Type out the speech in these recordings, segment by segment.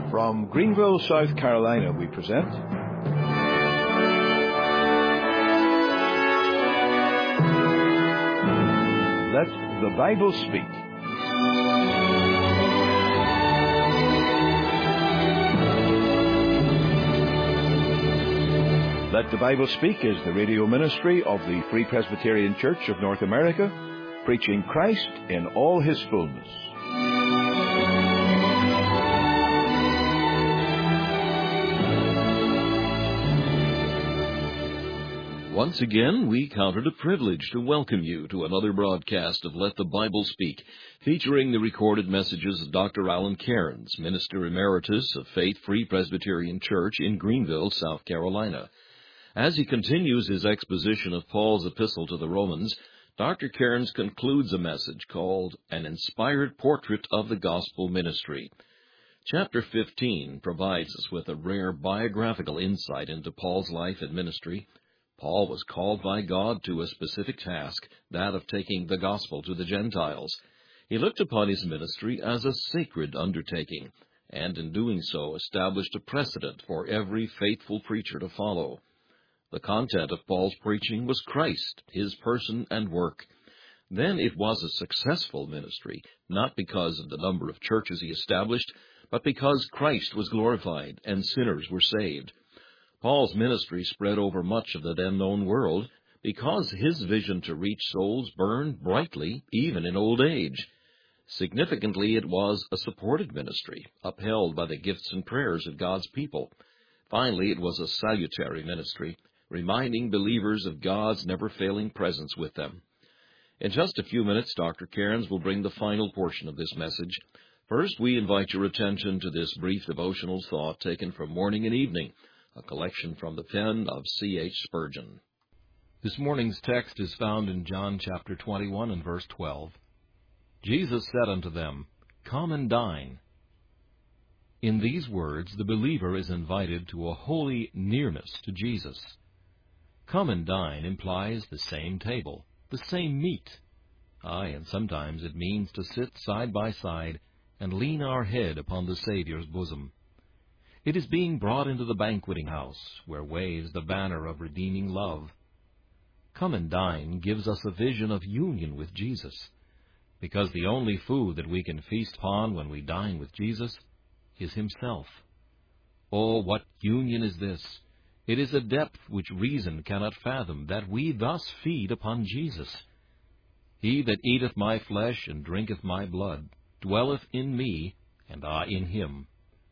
From Greenville, South Carolina, we present Let the Bible Speak. Let the Bible Speak is the radio ministry of the Free Presbyterian Church of North America, preaching Christ in all His fullness. Once again, we count it a privilege to welcome you to another broadcast of Let the Bible Speak, featuring the recorded messages of Dr. Alan Cairns, Minister Emeritus of Faith Free Presbyterian Church in Greenville, South Carolina. As he continues his exposition of Paul's epistle to the Romans, Dr. Cairns concludes a message called An Inspired Portrait of the Gospel Ministry. Chapter 15 provides us with a rare biographical insight into Paul's life and ministry. Paul was called by God to a specific task, that of taking the gospel to the Gentiles. He looked upon his ministry as a sacred undertaking, and in doing so established a precedent for every faithful preacher to follow. The content of Paul's preaching was Christ, His person and work. Then it was a successful ministry, not because of the number of churches he established, but because Christ was glorified and sinners were saved. Paul's ministry spread over much of the then known world because his vision to reach souls burned brightly even in old age. Significantly, it was a supported ministry, upheld by the gifts and prayers of God's people. Finally, it was a salutary ministry, reminding believers of God's never-failing presence with them. In just a few minutes, Dr. Cairns will bring the final portion of this message. First, we invite your attention to this brief devotional thought taken from Morning and Evening, a collection from the pen of C.H. Spurgeon. This morning's text is found in John chapter 21 and verse 12. Jesus said unto them, Come and dine. In these words, the believer is invited to a holy nearness to Jesus. Come and dine implies the same table, the same meat. Aye, and sometimes it means to sit side by side and lean our head upon the Savior's bosom. It is being brought into the banqueting house, where waves the banner of redeeming love. Come and dine gives us a vision of union with Jesus, because the only food that we can feast upon when we dine with Jesus is Himself. Oh, what union is this! It is a depth which reason cannot fathom, that we thus feed upon Jesus. He that eateth my flesh and drinketh my blood dwelleth in me, and I in him.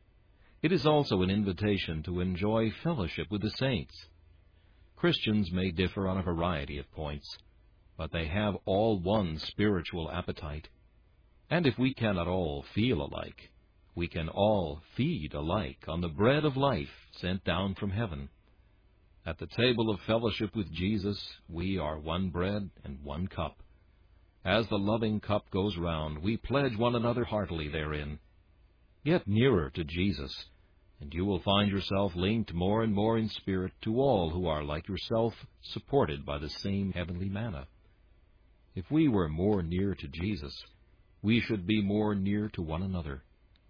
It is also an invitation to enjoy fellowship with the saints. Christians may differ on a variety of points, but they have all one spiritual appetite. And if we cannot all feel alike, we can all feed alike on the bread of life sent down from heaven. At the table of fellowship with Jesus, we are one bread and one cup. As the loving cup goes round, we pledge one another heartily therein. Get nearer to Jesus, and you will find yourself linked more and more in spirit to all who are like yourself, supported by the same heavenly manna. If we were more near to Jesus, we should be more near to one another.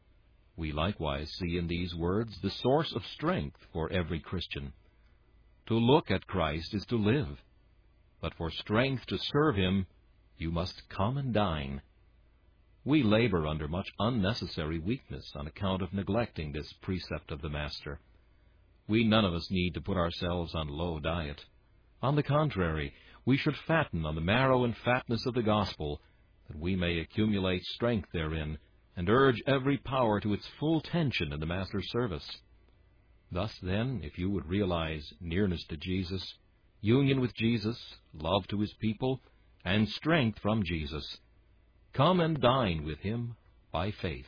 We likewise see in these words the source of strength for every Christian. To look at Christ is to live, but for strength to serve Him, you must come and dine. We labor under much unnecessary weakness on account of neglecting this precept of the Master. We none of us need to put ourselves on low diet. On the contrary, we should fatten on the marrow and fatness of the gospel, that we may accumulate strength therein, and urge every power to its full tension in the Master's service. Thus, then, if you would realize nearness to Jesus, union with Jesus, love to His people, and strength from Jesus, come and dine with Him by faith.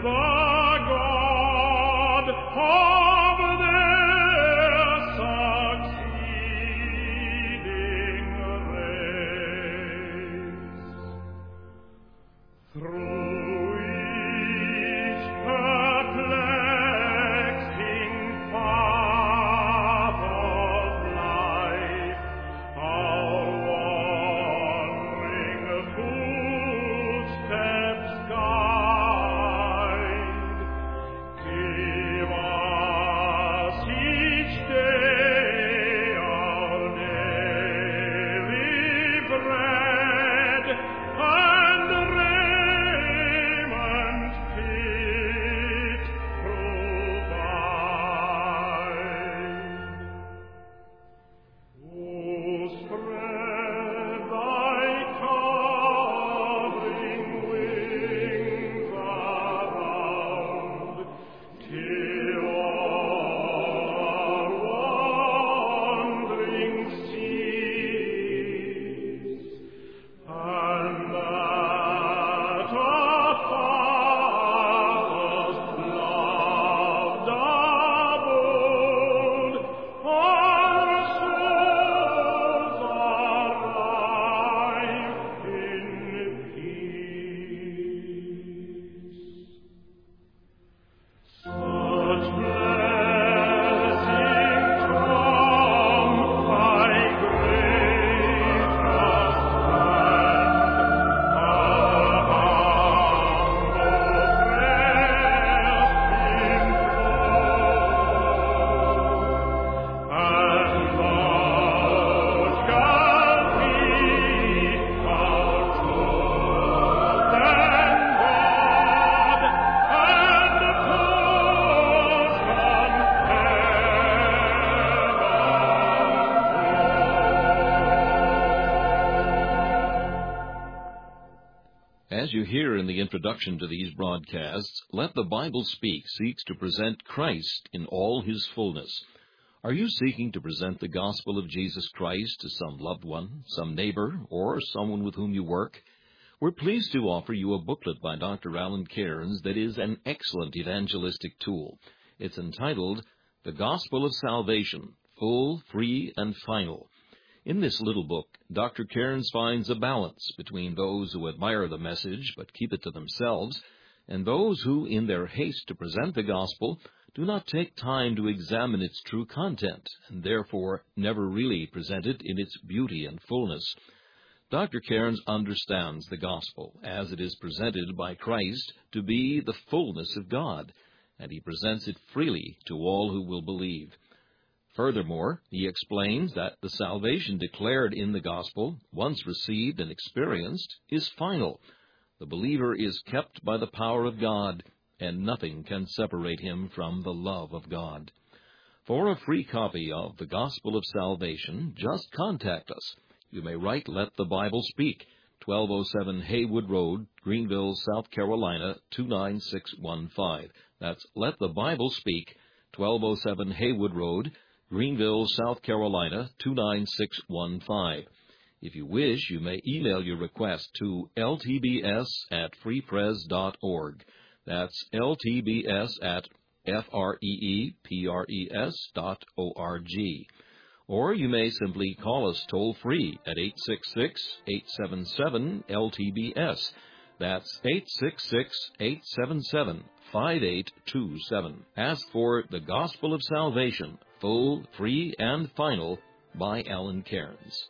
As you hear in the introduction to these broadcasts, Let the Bible Speak seeks to present Christ in all his fullness. Are you seeking to present the gospel of Jesus Christ to some loved one, some neighbor, or someone with whom you work? We're pleased to offer you a booklet by Dr. Alan Cairns that is an excellent evangelistic tool. It's entitled, The Gospel of Salvation, Full, Free, and Final. In this little book, Dr. Cairns finds a balance between those who admire the message but keep it to themselves, and those who, in their haste to present the gospel, do not take time to examine its true content, and therefore never really present it in its beauty and fullness. Dr. Cairns understands the gospel, as it is presented by Christ, to be the fullness of God, and he presents it freely to all who will believe. Furthermore, he explains that the salvation declared in the gospel, once received and experienced, is final. The believer is kept by the power of God, and nothing can separate him from the love of God. For a free copy of the Gospel of Salvation, just contact us. You may write Let the Bible Speak, 1207 Haywood Road, Greenville, South Carolina, 29615. That's Let the Bible Speak, 1207 Haywood Road, Greenville, South Carolina, 29615. If you wish, you may email your request to ltbs@freepres.org. That's ltbs@freepres.org. Or you may simply call us toll-free at 866-877-LTBS. That's 866-877-5827. Ask for The Gospel of Salvation, Full, Free, and Final by Alan Cairns.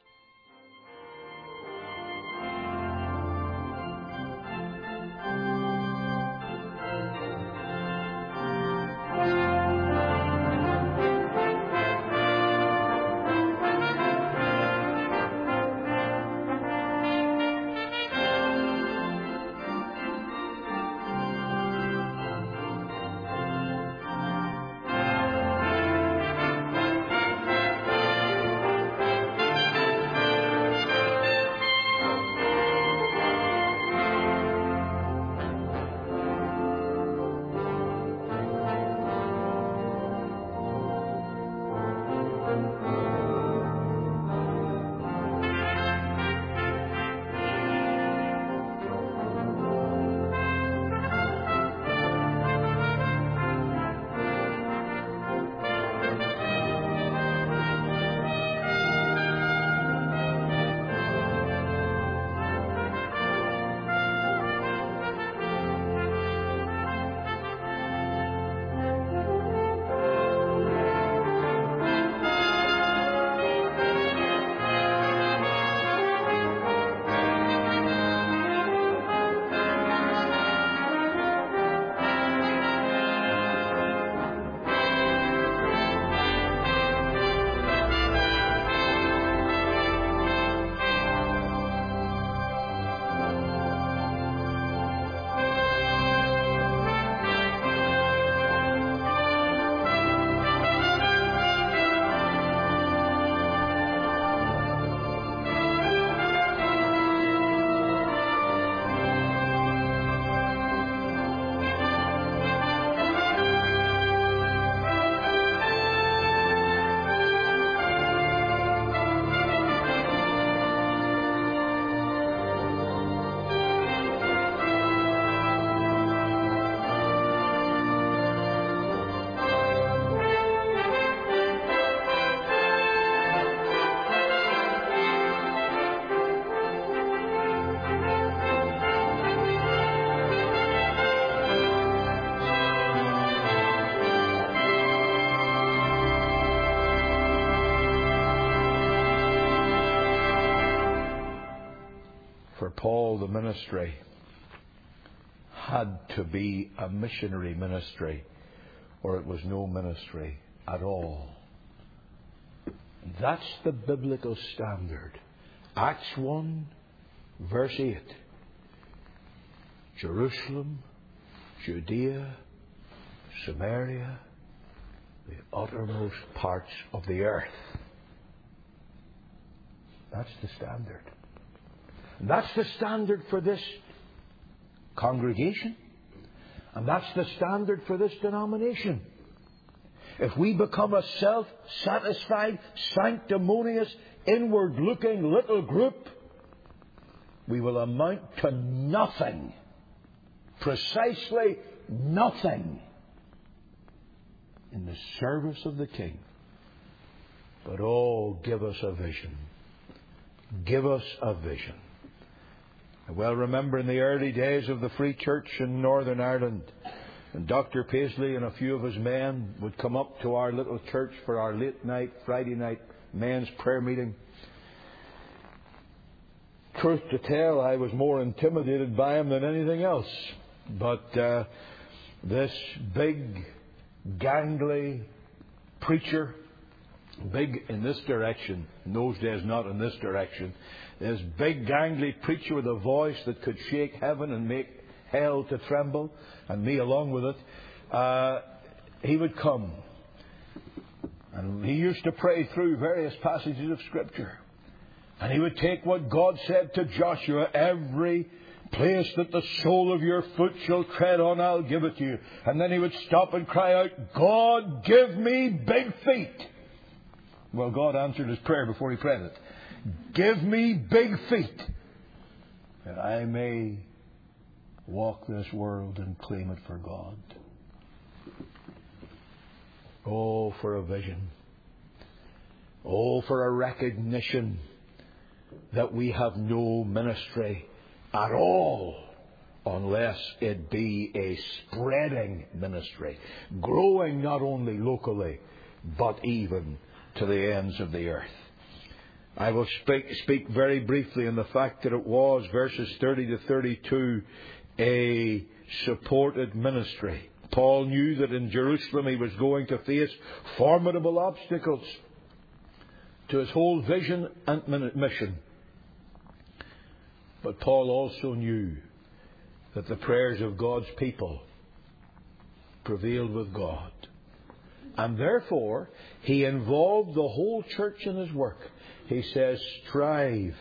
the ministry had to be a missionary ministry, or it was no ministry at all. That's the biblical standard. Acts 1, verse 8. Jerusalem, Judea, Samaria, the uttermost parts of the earth. That's the standard. And that's the standard for this congregation. And that's the standard for this denomination. If we become a self-satisfied, sanctimonious, inward-looking little group, we will amount to nothing. Precisely nothing in the service of the King. But oh, give us a vision. Give us a vision. I well remember in the early days of the Free Church in Northern Ireland, and Dr. Paisley and a few of his men would come up to our little church for our late night, Friday night men's prayer meeting. Truth to tell, I was more intimidated by him than anything else. But this big, gangly preacher, big in this direction, in those days not in this direction, this big, gangly preacher with a voice that could shake heaven and make hell to tremble, and me along with it, he would come. And he used to pray through various passages of Scripture. And he would take what God said to Joshua, every place that the sole of your foot shall tread on, I'll give it to you. And then he would stop and cry out, God, give me big feet. Well, God answered his prayer before he prayed it. Give me big feet, that I may walk this world and claim it for God. Oh, for a vision. Oh, for a recognition that we have no ministry at all unless it be a spreading ministry, growing not only locally but even to the ends of the earth. I will speak very briefly on the fact that it was, verses 30 to 32, a supported ministry. Paul knew that in Jerusalem he was going to face formidable obstacles to his whole vision and mission. But Paul also knew that the prayers of God's people prevailed with God. And therefore, he involved the whole church in his work. He says, strive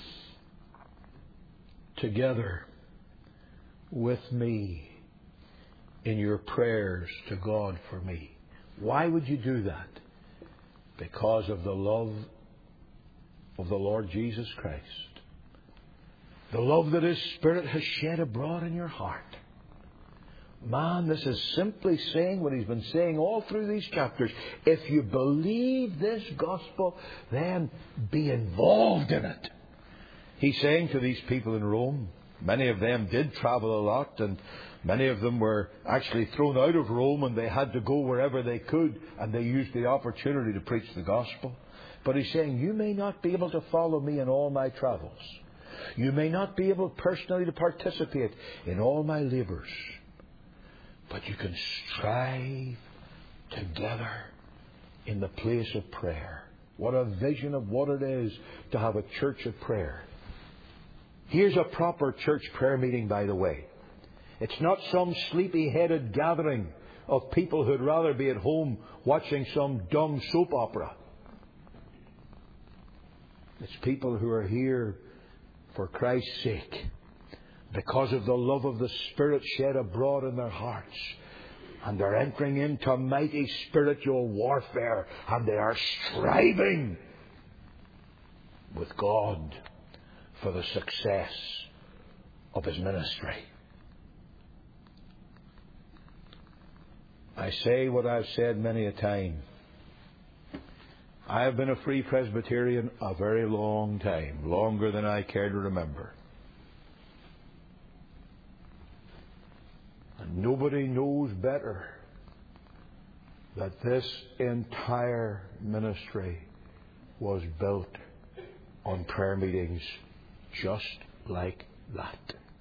together with me in your prayers to God for me. Why would you do that? Because of the love of the Lord Jesus Christ. The love that His Spirit has shed abroad in your heart. Man, this is simply saying what He's been saying all through these chapters. If you believe this gospel, then be involved in it. He's saying to these people in Rome, many of them did travel a lot, and many of them were actually thrown out of Rome, and they had to go wherever they could, and they used the opportunity to preach the gospel. But he's saying, you may not be able to follow me in all my travels. You may not be able personally to participate in all my labours. But you can strive together in the place of prayer. What a vision of what it is to have a church of prayer. Here's a proper church prayer meeting, by the way. It's not some sleepy-headed gathering of people who'd rather be at home watching some dumb soap opera. It's people who are here for Christ's sake, because of the love of the Spirit shed abroad in their hearts. And they're entering into mighty spiritual warfare, and they are striving with God for the success of His ministry. I say what I've said many a time. I have been a Free Presbyterian a very long time, longer than I care to remember. And nobody knows better that this entire ministry was built on prayer meetings just like that.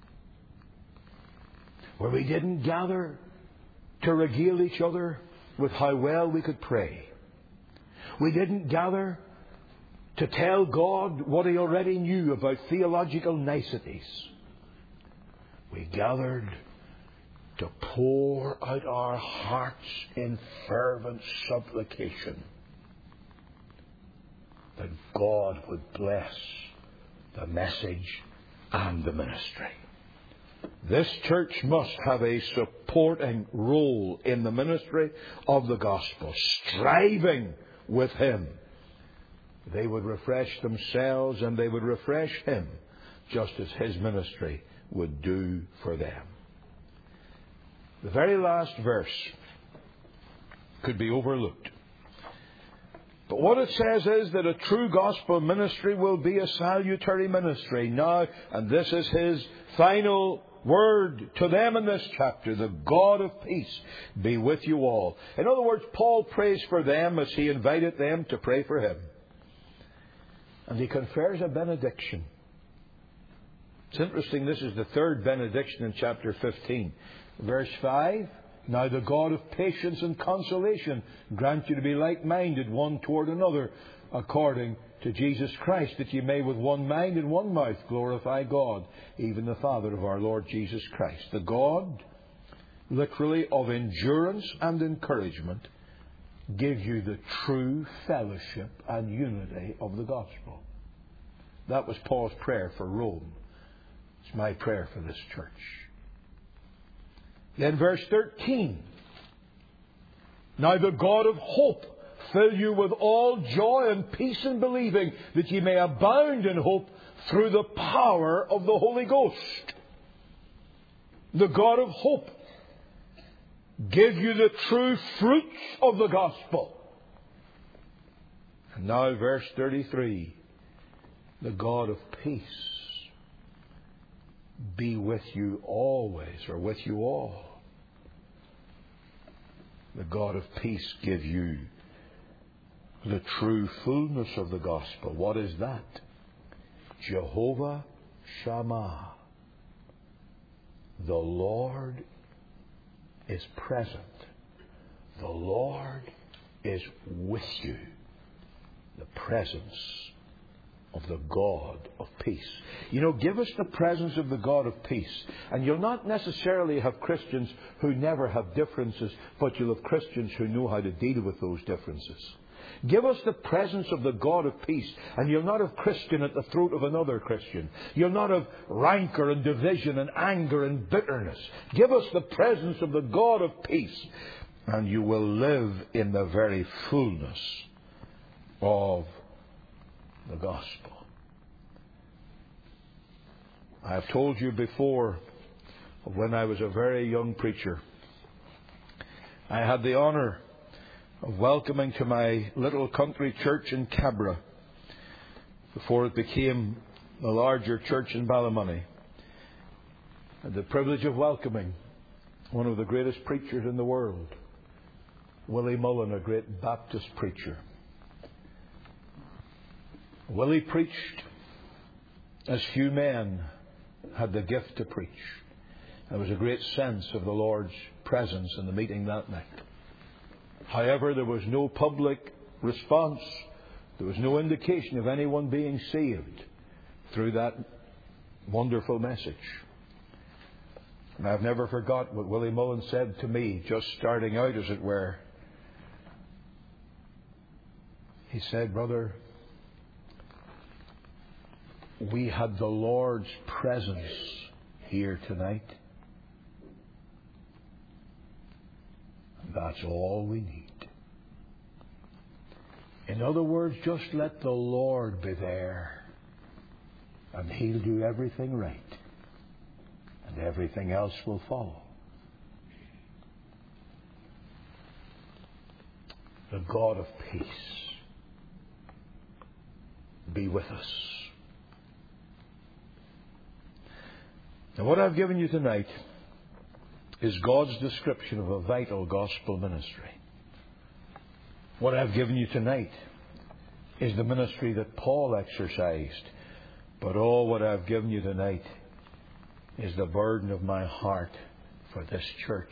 Where we didn't gather to regale each other with how well we could pray. We didn't gather to tell God what He already knew about theological niceties. We gathered to pour out our hearts in fervent supplication that God would bless the message and the ministry. This church must have a supporting role in the ministry of the gospel, striving with Him. They would refresh themselves and they would refresh Him just as His ministry would do for them. The very last verse could be overlooked. But what it says is that a true gospel ministry will be a salutary ministry. Now, and this is His final word to them in this chapter, the God of peace be with you all. In other words, Paul prays for them as he invited them to pray for him. And he confers a benediction. It's interesting, this is the third benediction in chapter 15. Verse 5, now the God of patience and consolation grant you to be like-minded one toward another, according to Jesus Christ, that ye may with one mind and one mouth glorify God, even the Father of our Lord Jesus Christ. The God, literally, of endurance and encouragement, give you the true fellowship and unity of the gospel. That was Paul's prayer for Rome. It's my prayer for this church. Then verse 13. Now the God of hope fill you with all joy and peace in believing, that ye may abound in hope through the power of the Holy Ghost. The God of hope give you the true fruits of the gospel. And now verse 33. The God of peace be with you always, or with you all. The God of peace give you the true fullness of the gospel. What is that? Jehovah Shammah. The Lord is present. The Lord is with you. The presence of the God of peace. You know, give us the presence of the God of peace, and you'll not necessarily have Christians who never have differences, but you'll have Christians who know how to deal with those differences. Give us the presence of the God of peace, and you'll not have Christian at the throat of another Christian. You'll not have rancor and division and anger and bitterness. Give us the presence of the God of peace, and you will live in the very fullness of the gospel. I have told you before, when I was a very young preacher, I had the honour of welcoming to my little country church in Cabra, before it became the larger church in Ballymoney. I had the privilege of welcoming one of the greatest preachers in the world, Willie Mullen, a great Baptist preacher. Willie preached as few men had the gift to preach. There was a great sense of the Lord's presence in the meeting that night. However, there was no public response. There was no indication of anyone being saved through that wonderful message. And I've never forgotten what Willie Mullen said to me, just starting out, as it were. He said, "Brother, we had the Lord's presence here tonight. That's all we need." In other words, just let the Lord be there, and He'll do everything right, and everything else will follow. The God of peace be with us. Now, what I've given you tonight is God's description of a vital gospel ministry. What I've given you tonight is the ministry that Paul exercised. But all what I've given you tonight is the burden of my heart for this church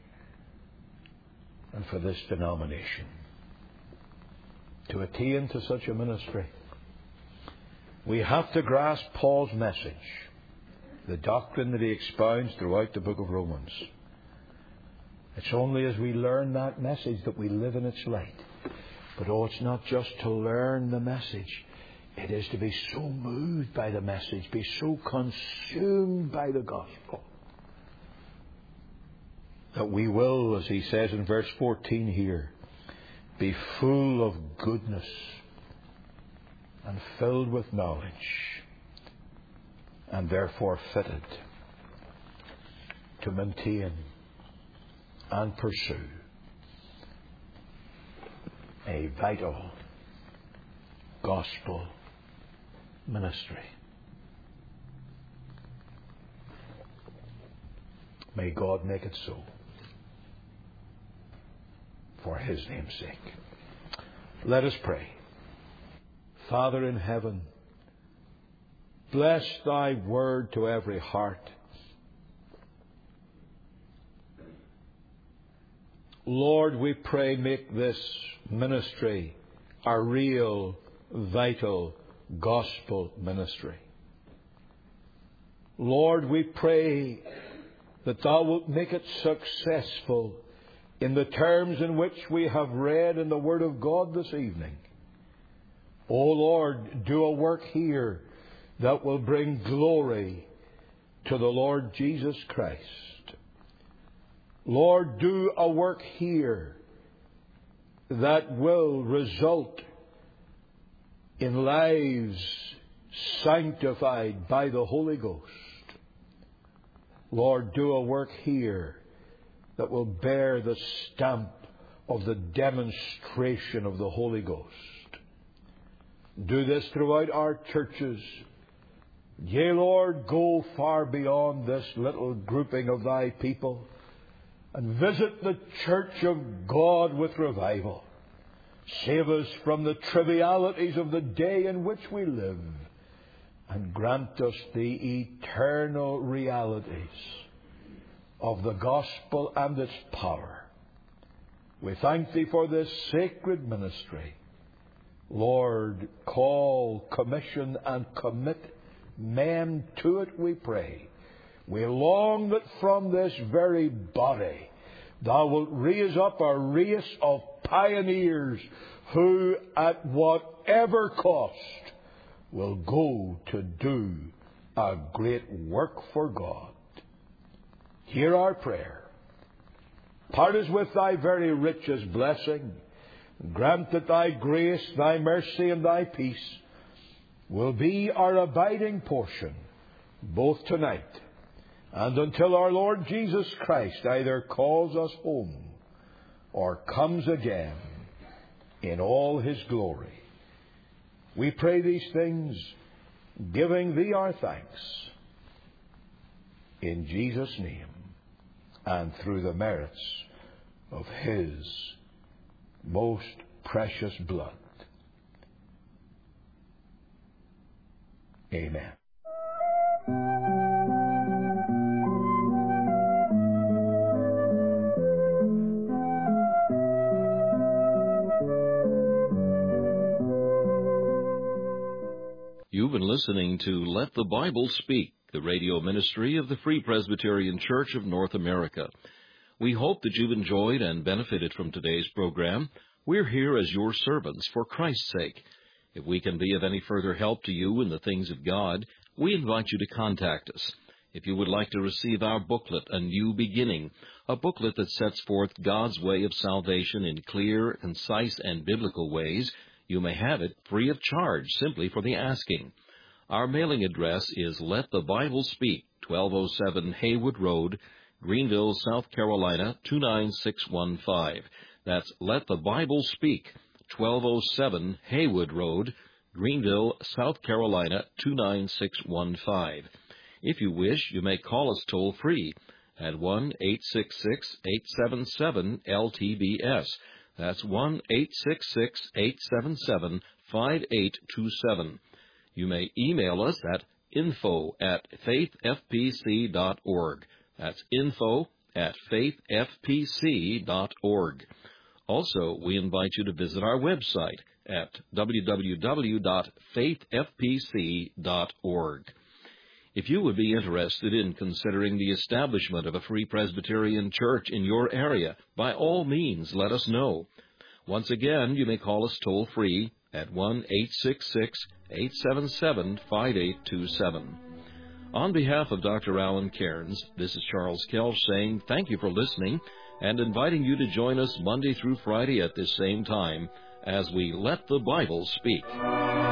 and for this denomination. To attain to such a ministry, we have to grasp Paul's message, the doctrine that he expounds throughout the book of Romans. It's only as we learn that message that we live in its light. But it's not just to learn the message. It is to be so moved by the message, be so consumed by the gospel, that we will, as he says in verse 14 here, be full of goodness and filled with knowledge, and therefore fitted to maintain and pursue a vital gospel ministry. May God make it so, for His name's sake. Let us pray. Father in heaven, bless Thy word to every heart. Lord, we pray, make this ministry a real, vital gospel ministry. Lord, we pray that Thou wilt make it successful in the terms in which we have read in the Word of God this evening. O Lord, do a work here that will bring glory to the Lord Jesus Christ. Lord, do a work here that will result in lives sanctified by the Holy Ghost. Lord, do a work here that will bear the stamp of the demonstration of the Holy Ghost. Do this throughout our churches. Yea, Lord, go far beyond this little grouping of Thy people and visit the church of God with revival. Save us from the trivialities of the day in which we live, and grant us the eternal realities of the gospel and its power. We thank Thee for this sacred ministry. Lord, call, commission, and commit men to it, we pray. We long that from this very body Thou wilt raise up a race of pioneers who, at whatever cost, will go to do a great work for God. Hear our prayer. Part us with Thy very richest blessing. Grant that Thy grace, Thy mercy, and Thy peace will be our abiding portion, both tonight and until our Lord Jesus Christ either calls us home or comes again in all His glory. We pray these things, giving Thee our thanks, in Jesus' name and through the merits of His most precious blood. Amen. You've been listening to Let the Bible Speak, the radio ministry of the Free Presbyterian Church of North America. We hope that you've enjoyed and benefited from today's program. We're here as your servants for Christ's sake. If we can be of any further help to you in the things of God, we invite you to contact us. If you would like to receive our booklet, A New Beginning, a booklet that sets forth God's way of salvation in clear, concise, and biblical ways, you may have it free of charge, simply for the asking. Our mailing address is Let the Bible Speak, 1207 Haywood Road, Greenville, South Carolina, 29615. That's Let the Bible Speak, 1207 Haywood Road, Greenville, South Carolina, 29615. If you wish, you may call us toll-free at 1-866-877-LTBS. That's 1-866-877-5827. You may email us at info@faithfpc.org. That's info@faithfpc.org. Also, we invite you to visit our website at www.faithfpc.org. If you would be interested in considering the establishment of a Free Presbyterian Church in your area, by all means, let us know. Once again, you may call us toll-free at 1-866-877-5827. On behalf of Dr. Alan Cairns, this is Charles Kelch saying thank you for listening and inviting you to join us Monday through Friday at this same time as we Let the Bible Speak.